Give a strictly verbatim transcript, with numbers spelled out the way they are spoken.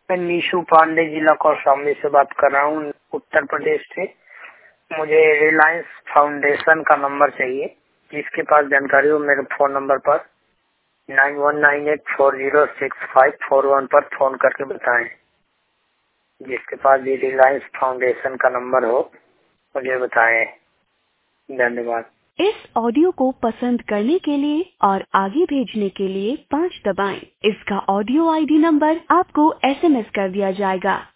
मैं नीशू पांडे जिला कौशाम्बी से बात कर रहा हूँ, उत्तर प्रदेश से। मुझे रिलायंस फाउंडेशन का नंबर चाहिए। जिसके पास जानकारी हो मेरे फोन नंबर पर nine one nine eight four zero six five four one पर फोन करके बताएं। जिसके पास भी रिलायंस फाउंडेशन का नंबर हो मुझे बताएं। धन्यवाद। इस ऑडियो को पसंद करने के लिए और आगे भेजने के लिए पाँच दबाएं। इसका ऑडियो आईडी नंबर आपको एसएमएस कर दिया जाएगा।